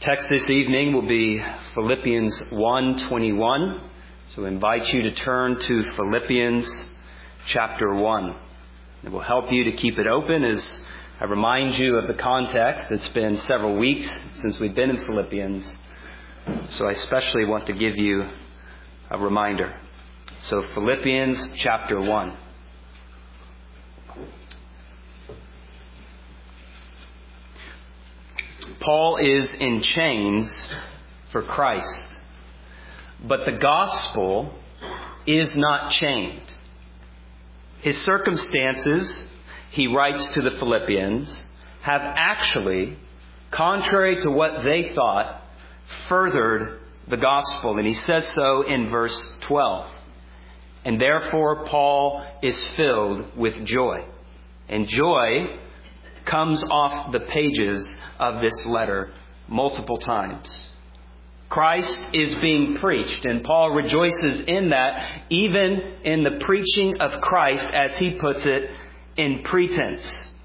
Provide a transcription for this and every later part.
Text this evening will be Philippians 1:21. So I invite you to turn to Philippians chapter 1. It will help you to keep it open as I remind you of the context. It's been several weeks since we've been in Philippians. So I especially want to give you a reminder. So Philippians chapter 1. Paul is in chains for Christ, but the gospel is not chained. His circumstances, he writes to the Philippians, have actually, contrary to what they thought, furthered the gospel. And he says so in verse 12. And therefore Paul is filled with joy. And joy comes off the pages of this letter multiple times. Christ is being preached, and Paul rejoices in that, even in the preaching of Christ, as he puts it, in pretense.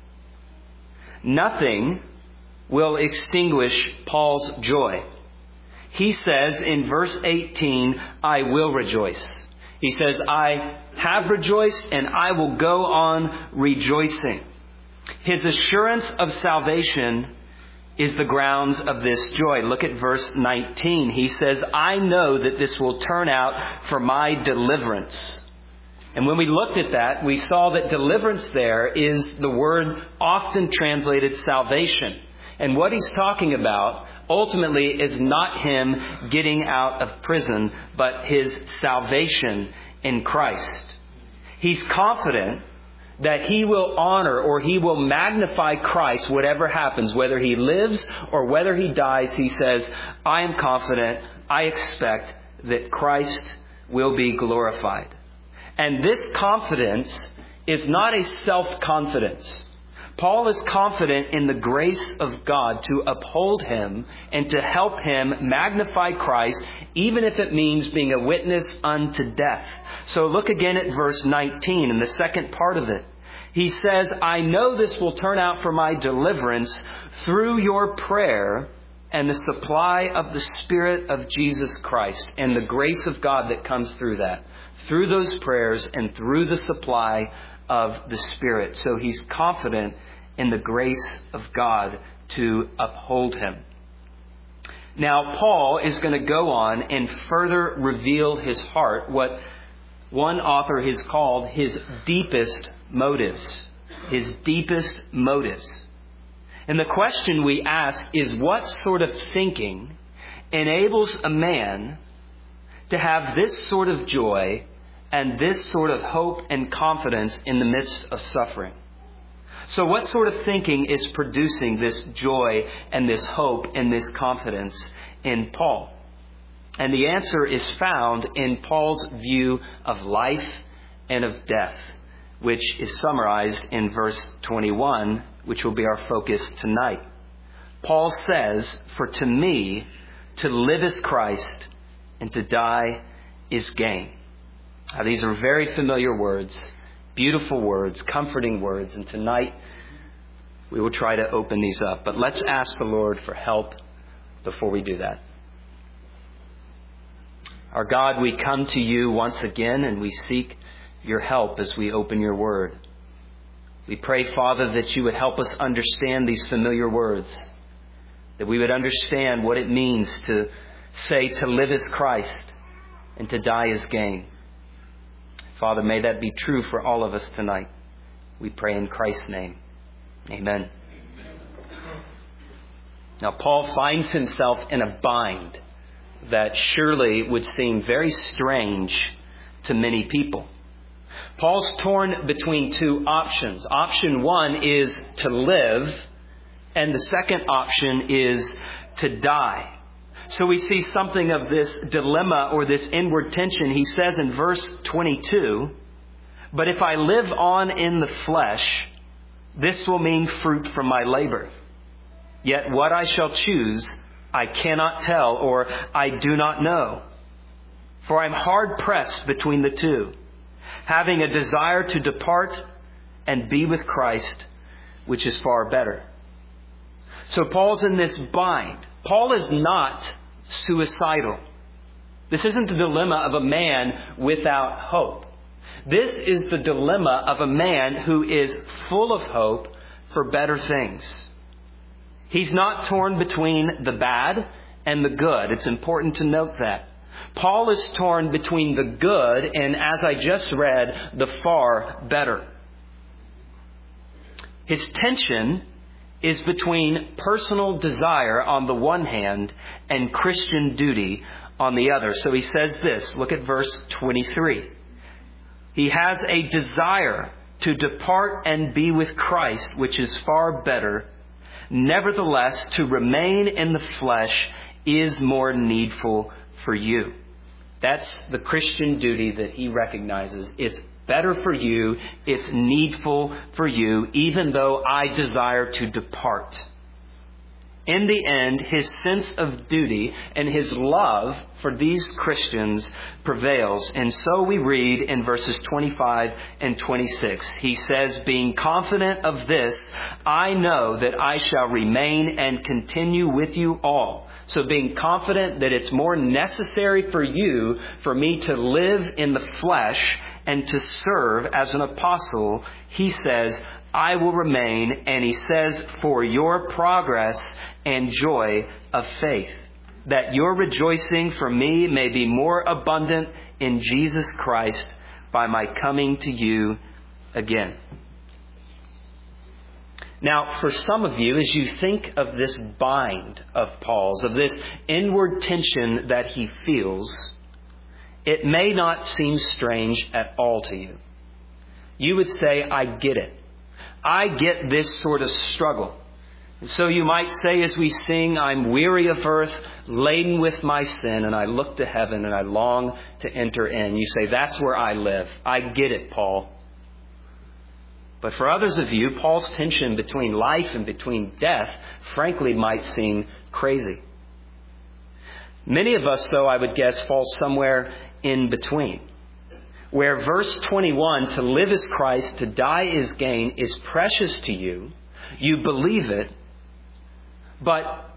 Nothing will extinguish Paul's joy. He says in verse 18, I will rejoice. He says, I have rejoiced and I will go on rejoicing. His assurance of salvation is the grounds of this joy. Look at verse 19. He says, I know that this will turn out for my deliverance. And when we looked at that, we saw that deliverance there is the word often translated salvation. And what he's talking about ultimately is not him getting out of prison, but his salvation in Christ. He's confident that he will honor or he will magnify Christ whatever happens, whether he lives or whether he dies. He says, I am confident, I expect that Christ will be glorified. And this confidence is not a self-confidence. Paul is confident in the grace of God to uphold him and to help him magnify Christ, even if it means being a witness unto death. So look again at verse 19 and the second part of it. He says, I know this will turn out for my deliverance through your prayer and the supply of the Spirit of Jesus Christ and the grace of God that comes through that, through those prayers and through the supply of the Spirit. So he's confident in the grace of God to uphold him. Now, Paul is going to go on and further reveal his heart, what one author has called his deepest motives. His deepest motives. And the question we ask is, what sort of thinking enables a man to have this sort of joy and this sort of hope and confidence in the midst of suffering? So what sort of thinking is producing this joy and this hope and this confidence in Paul? And the answer is found in Paul's view of life and of death, which is summarized in verse 21, which will be our focus tonight. Paul says, for to me, to live is Christ, and to die is gain. Now, these are very familiar words, beautiful words, comforting words, and tonight we will try to open these up. But let's ask the Lord for help before we do that. Our God, we come to you once again and we seek your help as we open your word. We pray, Father, that you would help us understand these familiar words, that we would understand what it means to say to live is Christ and to die is gain. Father, may that be true for all of us tonight. We pray in Christ's name. Amen. Now, Paul finds himself in a bind that surely would seem very strange to many people. Paul's torn between two options. Option one is to live, and the second option is to die. So we see something of this dilemma or this inward tension. He says in verse 22, but if I live on in the flesh, this will mean fruit from my labor. Yet what I shall choose, I cannot tell, or I do not know. For I'm hard pressed between the two, having a desire to depart and be with Christ, which is far better. So Paul's in this bind. Paul is not suicidal. This isn't the dilemma of a man without hope. This is the dilemma of a man who is full of hope for better things. He's not torn between the bad and the good. It's important to note that. Paul is torn between the good and, as I just read, the far better. His tension is between personal desire on the one hand and Christian duty on the other. So he says this. Look at verse 23. He has a desire to depart and be with Christ, which is far better. Nevertheless, to remain in the flesh is more needful for you. That's the Christian duty that he recognizes. It's better for you. It's needful for you, even though I desire to depart. In the end, his sense of duty and his love for these Christians prevails. And so we read in verses 25 and 26. He says, being confident of this, I know that I shall remain and continue with you all. So being confident that it's more necessary for you, for me to live in the flesh and to serve as an apostle, he says, I will remain. And he says, for your progress and joy of faith, that your rejoicing for me may be more abundant in Jesus Christ by my coming to you again. Now, for some of you, as you think of this bind of Paul's, of this inward tension that he feels, it may not seem strange at all to you. You would say, I get it. I get this sort of struggle. And so you might say as we sing, I'm weary of earth, laden with my sin, and I look to heaven and I long to enter in. You say, that's where I live. I get it, Paul. But for others of you, Paul's tension between life and between death, frankly, might seem crazy. Many of us, though, I would guess, fall somewhere in between, where verse 21, to live is Christ, to die is gain, is precious to you. You believe it, but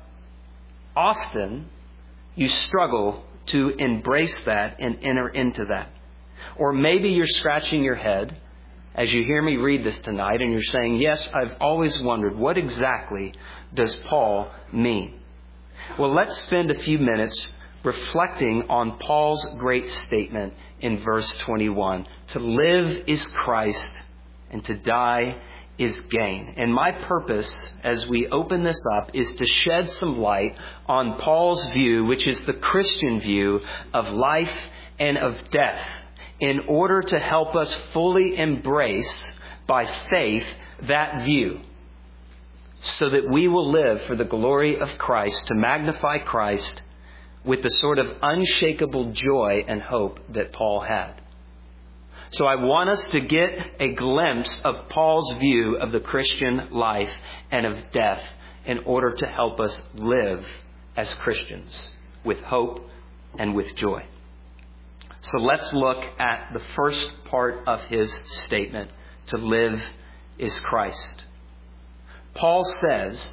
often you struggle to embrace that and enter into that. Or maybe you're scratching your head as you hear me read this tonight and you're saying, yes, I've always wondered, what exactly does Paul mean? Well, let's spend a few minutes reflecting on Paul's great statement in verse 21. To live is Christ, and to die is gain. And my purpose as we open this up is to shed some light on Paul's view, which is the Christian view of life and of death, in order to help us fully embrace by faith that view, so that we will live for the glory of Christ, to magnify Christ with the sort of unshakable joy and hope that Paul had. So I want us to get a glimpse of Paul's view of the Christian life and of death in order to help us live as Christians with hope and with joy. So let's look at the first part of his statement. To live is Christ. Paul says,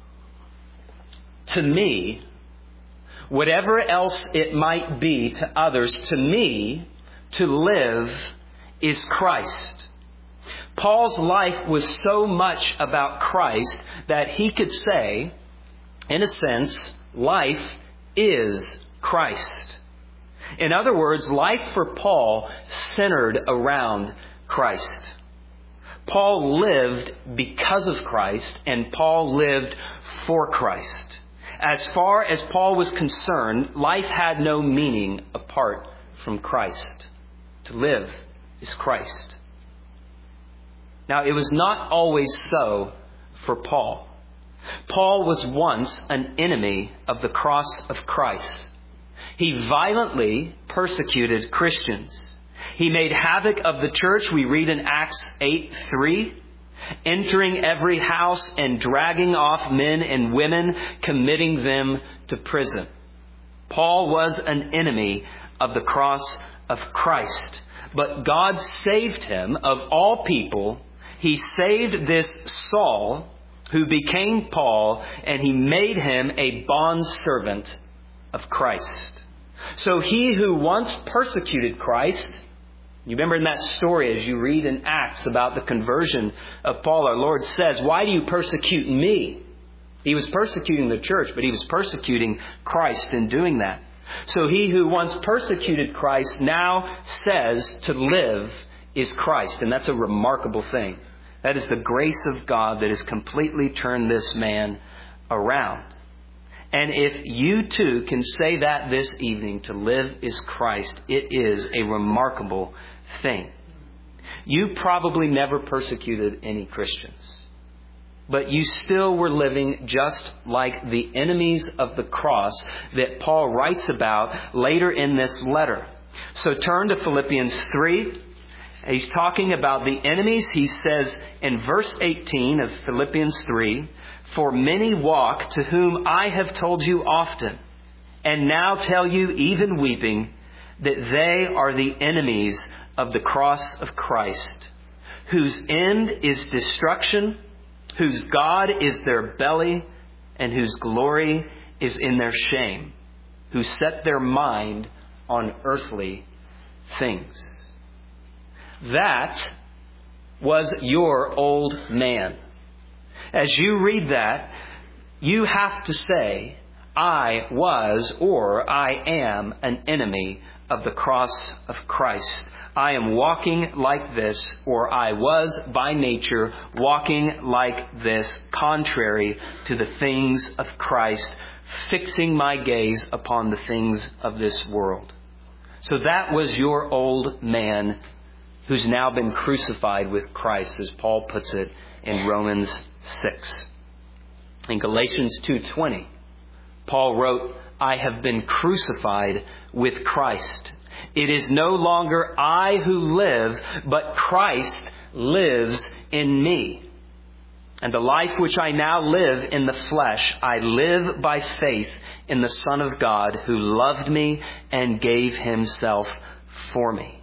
to me, whatever else it might be to others, to me, to live is Christ. Paul's life was so much about Christ that he could say, in a sense, life is Christ. In other words, life for Paul centered around Christ. Paul lived because of Christ, and Paul lived for Christ. As far as Paul was concerned, life had no meaning apart from Christ. To live is Christ. Now, it was not always so for Paul. Paul was once an enemy of the cross of Christ. He violently persecuted Christians. He made havoc of the church. We read in Acts 8:3, entering every house and dragging off men and women, committing them to prison. Paul was an enemy of the cross of Christ. But God saved him of all people. He saved this Saul who became Paul, and he made him a bondservant of Christ. So he who once persecuted Christ, you remember in that story as you read in Acts about the conversion of Paul, our Lord says, "Why do you persecute me?" He was persecuting the church, but he was persecuting Christ in doing that. So he who once persecuted Christ now says to live is Christ. And that's a remarkable thing. That is the grace of God that has completely turned this man around. And if you too can say that this evening, to live is Christ, it is a remarkable thing. You probably never persecuted any Christians, but you still were living just like the enemies of the cross that Paul writes about later in this letter. So turn to Philippians 3. He's talking about the enemies. He says in verse 18 of Philippians 3, "For many walk, to whom I have told you often, and now tell you even weeping, that they are the enemies of the cross of Christ, whose end is destruction, whose God is their belly, and whose glory is in their shame, who set their mind on earthly things." That was your old man. As you read that, you have to say, "I was or I am an enemy of the cross of Christ. I am walking like this, or I was by nature walking like this, contrary to the things of Christ, fixing my gaze upon the things of this world." So that was your old man who's now been crucified with Christ, as Paul puts it in Romans 6. In Galatians 2:20, Paul wrote, "I have been crucified with Christ. It is no longer I who live, but Christ lives in me. And the life which I now live in the flesh, I live by faith in the Son of God, who loved me and gave himself for me."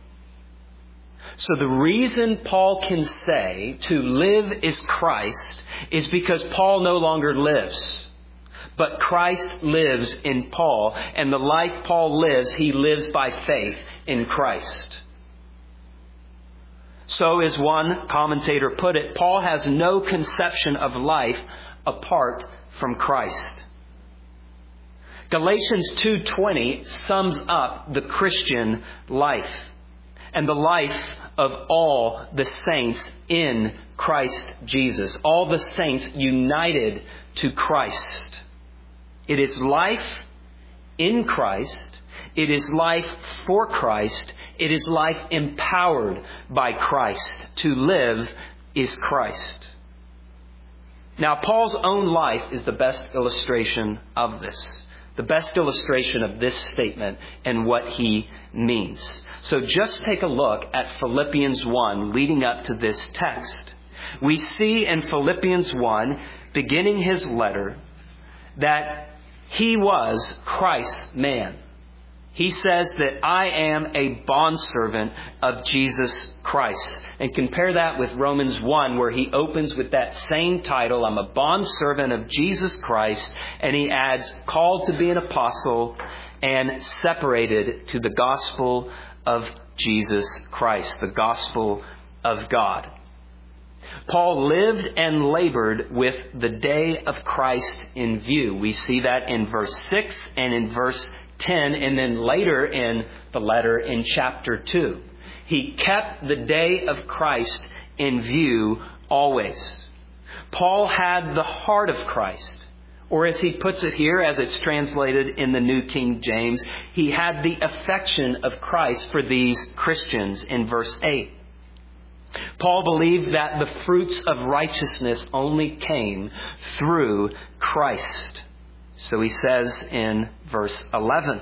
So the reason Paul can say to live is Christ is because Paul no longer lives, but Christ lives in Paul. And the life Paul lives, he lives by faith in Christ. So as one commentator put it, Paul has no conception of life apart from Christ. Galatians 2:20 sums up the Christian life and the life of all the saints in Christ Jesus. All the saints united to Christ. It is life in Christ. It is life for Christ. It is life empowered by Christ. To live is Christ. Now, Paul's own life is the best illustration of this. The best illustration of this statement and what he means. So just take a look at Philippians 1 leading up to this text. We see in Philippians 1, beginning his letter, that he was Christ's man. He says that I am a bondservant of Jesus Christ. And compare that with Romans 1, where he opens with that same title, I'm a bondservant of Jesus Christ, and he adds, called to be an apostle and separated to the gospel of Jesus Christ, the gospel of God. Paul lived and labored with the day of Christ in view. We see that in verse 6 and in verse 10, and then later in the letter in chapter 2. He kept the day of Christ in view always. Paul had the heart of Christ. Or as he puts it here, as it's translated in the New King James, he had the affection of Christ for these Christians in verse 8. Paul believed that the fruits of righteousness only came through Christ. So he says in verse 11,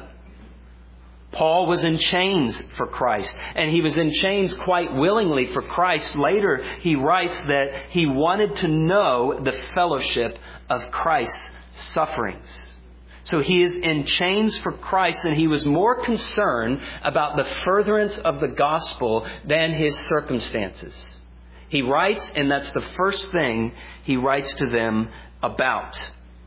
Paul was in chains for Christ, and he was in chains quite willingly for Christ. Later, he writes that he wanted to know the fellowship of Christ's sufferings. So he is in chains for Christ, and he was more concerned about the furtherance of the gospel than his circumstances. He writes, and that's the first thing he writes to them about.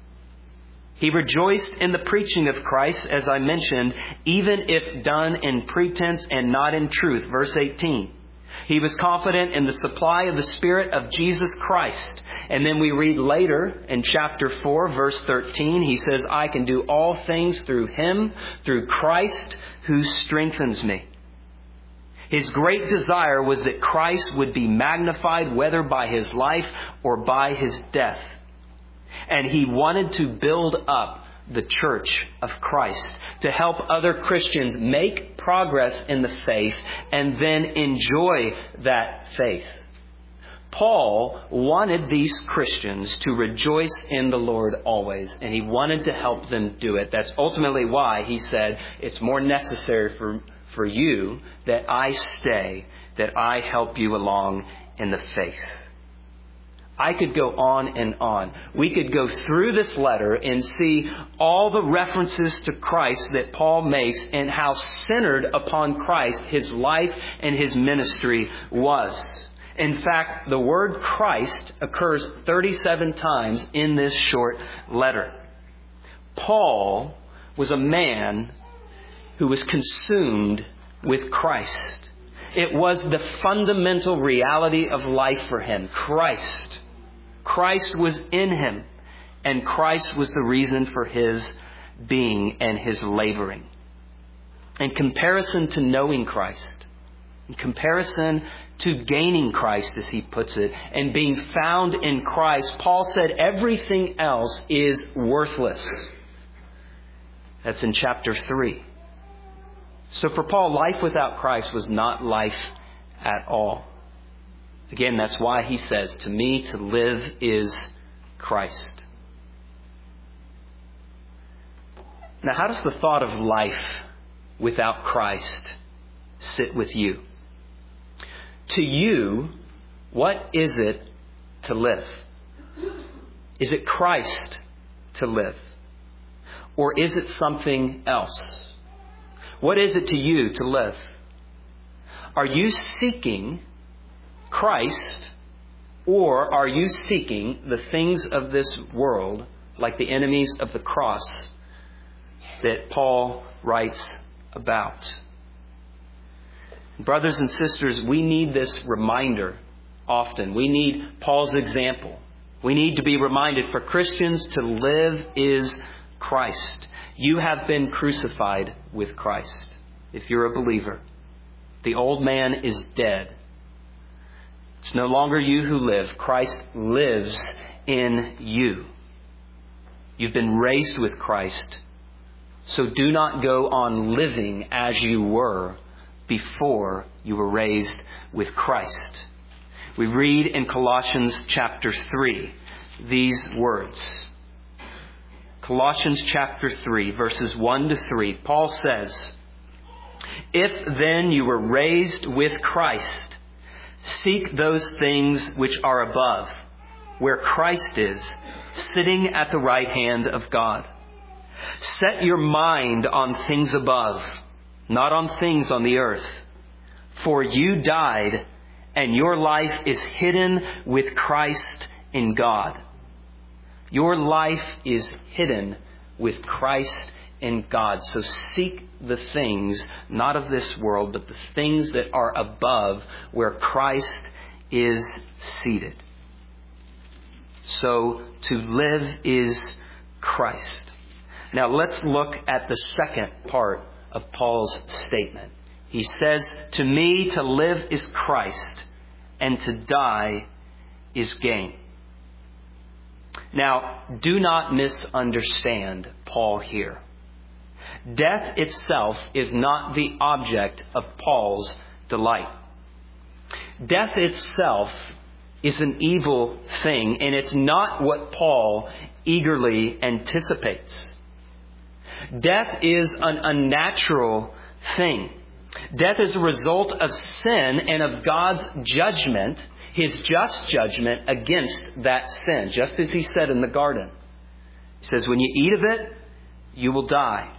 He rejoiced in the preaching of Christ, as I mentioned, even if done in pretense and not in truth. Verse 18. He was confident in the supply of the Spirit of Jesus Christ. And then we read later in chapter 4, verse 13, he says, I can do all things through Him, through Christ, who strengthens me. His great desire was that Christ would be magnified, whether by His life or by His death. And he wanted to build up the church of Christ, to help other Christians make progress in the faith and then enjoy that faith. Paul wanted these Christians to rejoice in the Lord always, and he wanted to help them do it. That's ultimately why he said, it's more necessary for you that I stay, that I help you along in the faith. I could go on and on. We could go through this letter and see all the references to Christ that Paul makes and how centered upon Christ his life and his ministry was. In fact, the word Christ occurs 37 times in this short letter. Paul was a man who was consumed with Christ. It was the fundamental reality of life for him, Christ. Christ was in him, and Christ was the reason for his being and his laboring. In comparison to knowing Christ, in comparison to gaining Christ, as he puts it, and being found in Christ, Paul said everything else is worthless. That's in chapter 3. So for Paul, life without Christ was not life at all. Again, that's why he says, to me, to live is Christ. Now, how does the thought of life without Christ sit with you? To you, what is it to live? Is it Christ to live? Or is it something else? What is it to you to live? Are you seeking Christ, or are you seeking the things of this world, like the enemies of the cross that Paul writes about? Brothers and sisters, we need this reminder often. We need Paul's example. We need to be reminded, for Christians, to live is Christ. You have been crucified with Christ, if you're a believer. The old man is dead. It's no longer you who live. Christ lives in you. You've been raised with Christ. So do not go on living as you were before you were raised with Christ. We read in Colossians chapter 3 these words. Colossians chapter 3, verses 1 to 3. Paul says, if then you were raised with Christ, seek those things which are above, where Christ is, sitting at the right hand of God. Set your mind on things above, not on things on the earth. For you died, and your life is hidden with Christ in God. Your life is hidden with Christ in God. So seek the things, not of this world, but the things that are above, where Christ is seated. So to live is Christ. Now let's look at the second part of Paul's statement. He says, to me to live is Christ, and to die is gain. Now, do not misunderstand Paul here. Death itself is not the object of Paul's delight. Death itself is an evil thing, and it's not what Paul eagerly anticipates. Death is an unnatural thing. Death is a result of sin and of God's judgment, His just judgment against that sin, just as He said in the garden. He says, when you eat of it, you will die.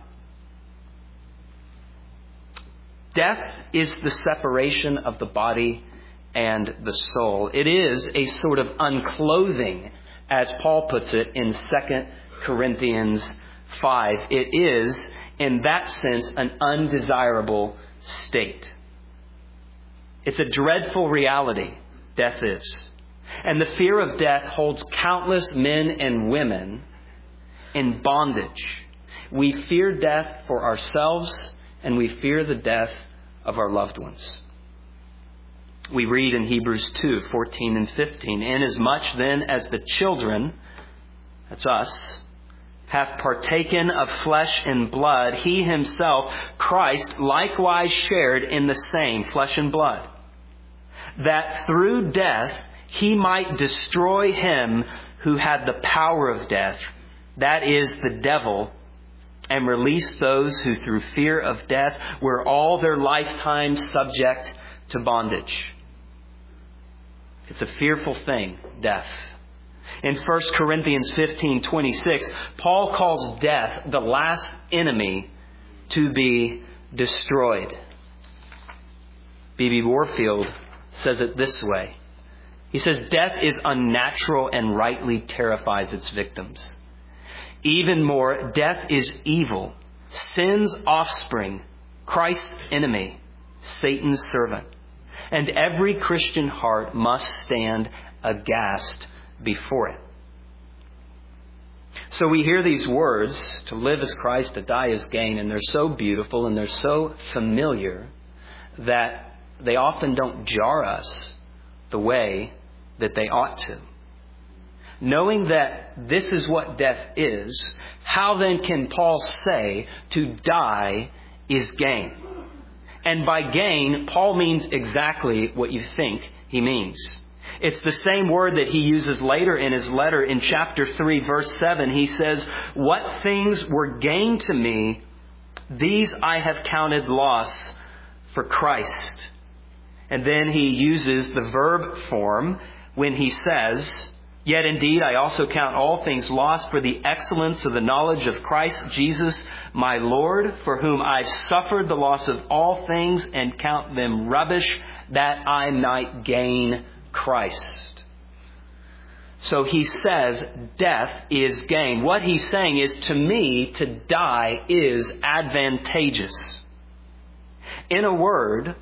Death is the separation of the body and the soul. It is a sort of unclothing, as Paul puts it in 2 Corinthians 5. It is, in that sense, an undesirable state. It's a dreadful reality, death is. And the fear of death holds countless men and women in bondage. We fear death for ourselves, and we fear the death of our loved ones. We read in Hebrews 2:14 and 15, "Inasmuch then as the children," that's us, "have partaken of flesh and blood, he himself, Christ, likewise shared in the same flesh and blood, that through death he might destroy him who had the power of death, that is, the devil, and release those who through fear of death were all their lifetime subject to bondage." It's a fearful thing, death. In 1 Corinthians 15:26, Paul calls death the last enemy to be destroyed. B.B. Warfield says it this way. He says, "Death is unnatural and rightly terrifies its victims. Even more, death is evil, sin's offspring, Christ's enemy, Satan's servant. And every Christian heart must stand aghast before it." So we hear these words, to live as Christ, to die as gain, and they're so beautiful and they're so familiar that they often don't jar us the way that they ought to. Knowing that this is what death is, how then can Paul say to die is gain? And by gain, Paul means exactly what you think he means. It's the same word that he uses later in his letter in chapter 3, verse 7. He says, "What things were gain to me, these I have counted loss for Christ." And then he uses the verb form when he says, "Yet indeed I also count all things lost for the excellence of the knowledge of Christ Jesus my Lord, for whom I've suffered the loss of all things and count them rubbish, that I might gain Christ." So he says death is gain. What he's saying is, to me, to die is advantageous. In a word,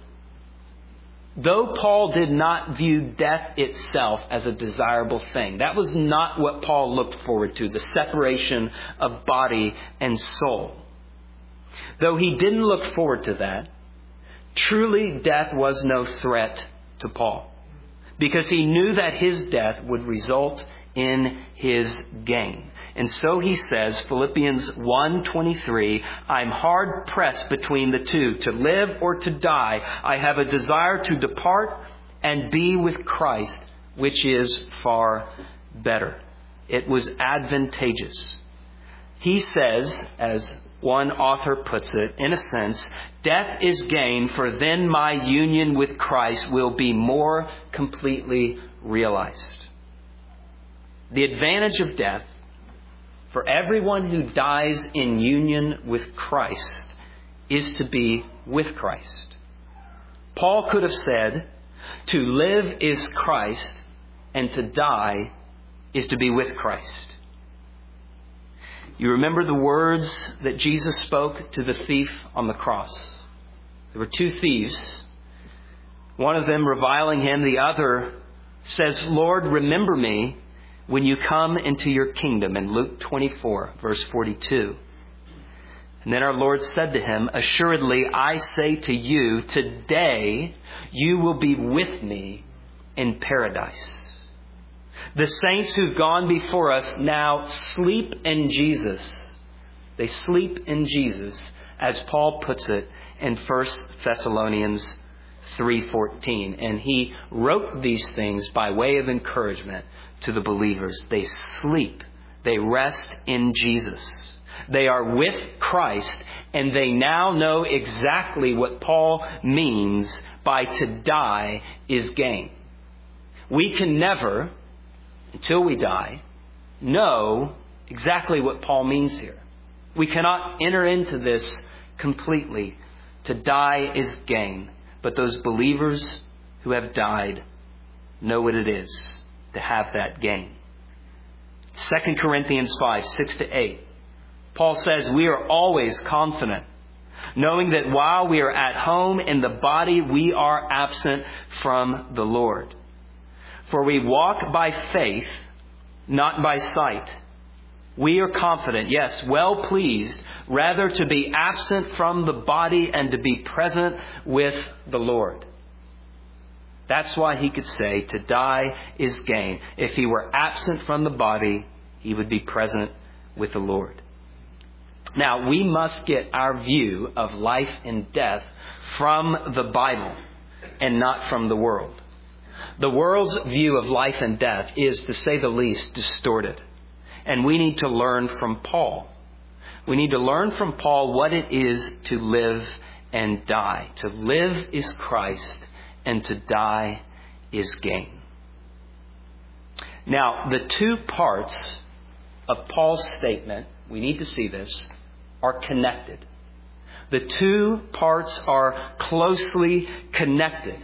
though Paul did not view death itself as a desirable thing, that was not what Paul looked forward to, the separation of body and soul. Though he didn't look forward to that, truly death was no threat to Paul, because he knew that his death would result in his gain. And so he says, Philippians 1:23, "I'm hard pressed between the two, to live or to die. I have a desire to depart and be with Christ, which is far better." It was advantageous. He says, as one author puts it, in a sense, death is gain, for then my union with Christ will be more completely realized. The advantage of death for everyone who dies in union with Christ is to be with Christ. Paul could have said, to live is Christ, and to die is to be with Christ. You remember the words that Jesus spoke to the thief on the cross. There were two thieves. One of them reviling him. The other says, "Lord, remember me when you come into your kingdom," in Luke 24, verse 42. And then our Lord said to him, "Assuredly, I say to you, today you will be with me in paradise." The saints who've gone before us now sleep in Jesus. They sleep in Jesus, as Paul puts it in 1 Thessalonians 3:14. And he wrote these things by way of encouragement to the believers. They sleep. They rest in Jesus. They are with Christ, and they now know exactly what Paul means by to die is gain. We can never, until we die, know exactly what Paul means here. We cannot enter into this completely. To die is gain. But those believers who have died know what it is to have that gain. 2 Corinthians 5, 6-8. Paul says, we are always confident, knowing that while we are at home in the body, we are absent from the Lord. For we walk by faith, not by sight. We are confident, yes, well pleased, rather to be absent from the body and to be present with the Lord. That's why he could say to die is gain. If he were absent from the body, he would be present with the Lord. Now, we must get our view of life and death from the Bible and not from the world. The world's view of life and death is, to say the least, distorted. And we need to learn from Paul. We need to learn from Paul what it is to live and die. To live is Christ, and to die is gain. Now, the two parts of Paul's statement, we need to see this, are connected. The two parts are closely connected.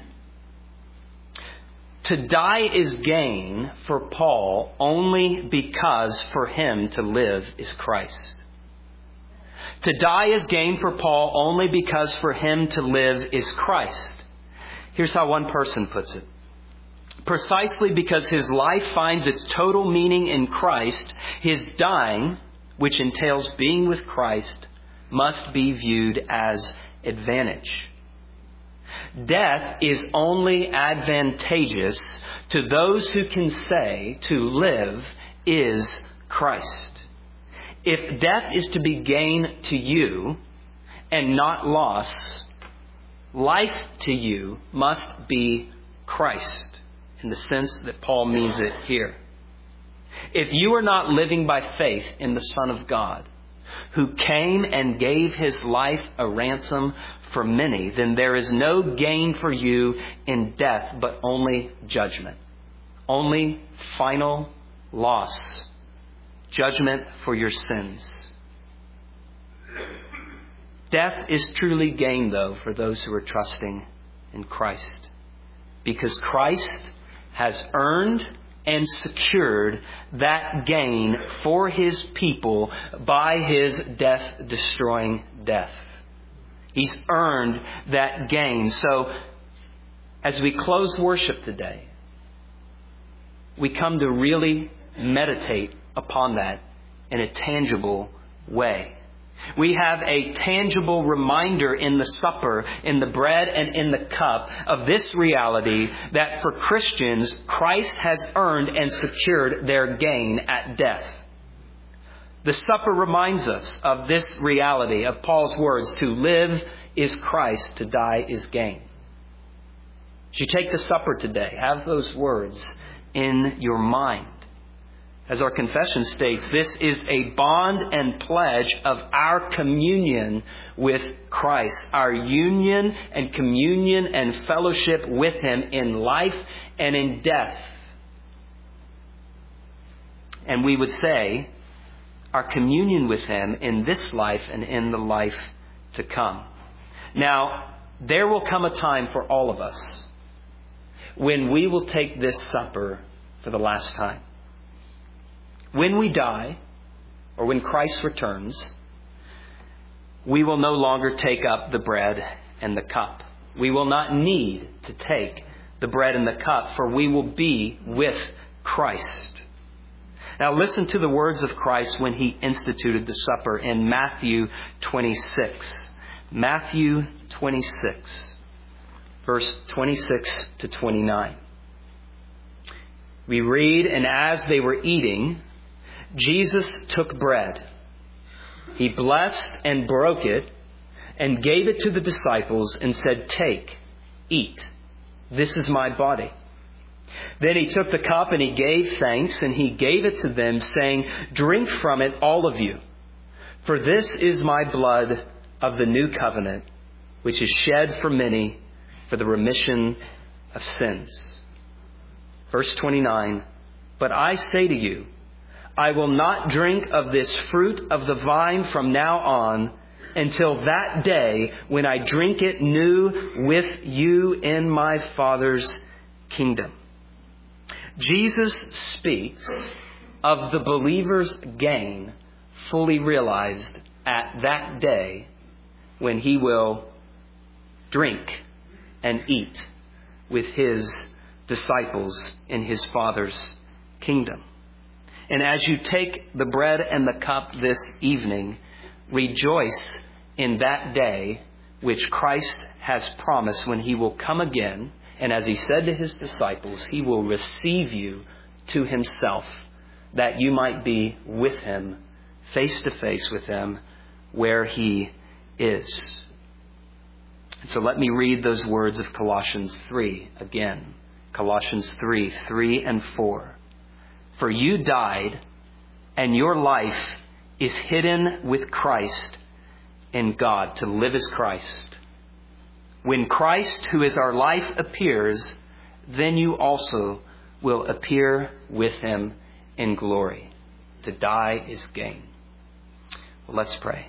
To die is gain for Paul only because for him to live is Christ. To die is gain for Paul only because for him to live is Christ. Here's how one person puts it. Precisely because his life finds its total meaning in Christ, his dying, which entails being with Christ, must be viewed as advantage. Death is only advantageous to those who can say to live is Christ. If death is to be gain to you and not loss, life to you must be Christ, in the sense that Paul means it here. If you are not living by faith in the Son of God, who came and gave his life a ransom for many, then there is no gain for you in death, but only judgment. Only final loss. Judgment for your sins. Death is truly gain, though, for those who are trusting in Christ. Because Christ has earned and secured that gain for his people by his death-destroying death. He's earned that gain. So, as we close worship today, we come to really meditate upon that in a tangible way. We have a tangible reminder in the supper, in the bread and in the cup, of this reality that for Christians, Christ has earned and secured their gain at death. The supper reminds us of this reality, of Paul's words, to live is Christ, to die is gain. As you take the supper today, have those words in your mind. As our confession states, this is a bond and pledge of our communion with Christ, our union and communion and fellowship with him in life and in death. And we would say, our communion with him in this life and in the life to come. Now, there will come a time for all of us when we will take this supper for the last time. When we die, or when Christ returns, we will no longer take up the bread and the cup. We will not need to take the bread and the cup, for we will be with Christ. Now listen to the words of Christ when he instituted the supper in Matthew 26. Matthew 26, verse 26 to 29. We read, "And as they were eating, Jesus took bread. He blessed and broke it and gave it to the disciples and said, 'Take, eat. This is my body.' Then he took the cup and he gave thanks and he gave it to them, saying, 'Drink from it, all of you. For this is my blood of the new covenant, which is shed for many for the remission of sins.'" Verse 29, "But I say to you, I will not drink of this fruit of the vine from now on until that day when I drink it new with you in my Father's kingdom. Jesus speaks of the believer's gain fully realized at that day when he will drink and eat with his disciples in his Father's kingdom. And as you take the bread and the cup this evening, rejoice in that day which Christ has promised when he will come again. And as he said to his disciples, he will receive you to himself, that you might be with him, face to face with him, where he is. And so let me read those words of Colossians 3 again. Colossians 3 and 4. For you died, and your life is hidden with Christ in God. To live as Christ. When Christ, who is our life, appears, then you also will appear with him in glory. To die is gain. Well, let's pray.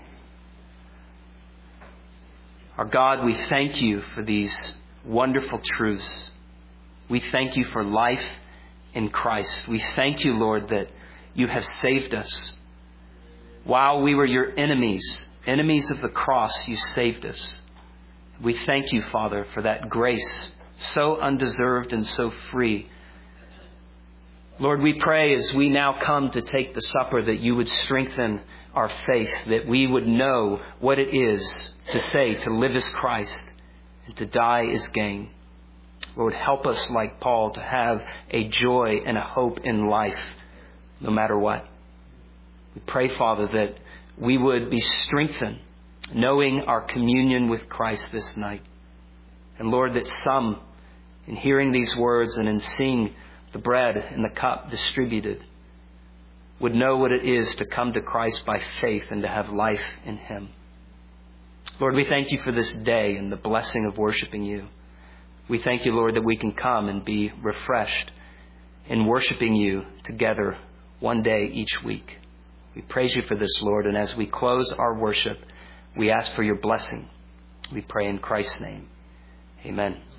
Our God, we thank you for these wonderful truths. We thank you for life in Christ. We thank you, Lord, that you have saved us. While we were your enemies of the cross, you saved us. We thank you, Father, for that grace, so undeserved and so free. Lord, we pray as we now come to take the supper that you would strengthen our faith, that we would know what it is to say, to live as Christ and to die is gain. Lord, help us, like Paul, to have a joy and a hope in life, no matter what. We pray, Father, that we would be strengthened, knowing our communion with Christ this night. And Lord, that some, in hearing these words and in seeing the bread and the cup distributed, would know what it is to come to Christ by faith and to have life in him. Lord, we thank you for this day and the blessing of worshiping you. We thank you, Lord, that we can come and be refreshed in worshiping you together one day each week. We praise you for this, Lord, and as we close our worship, we ask for your blessing. We pray in Christ's name. Amen.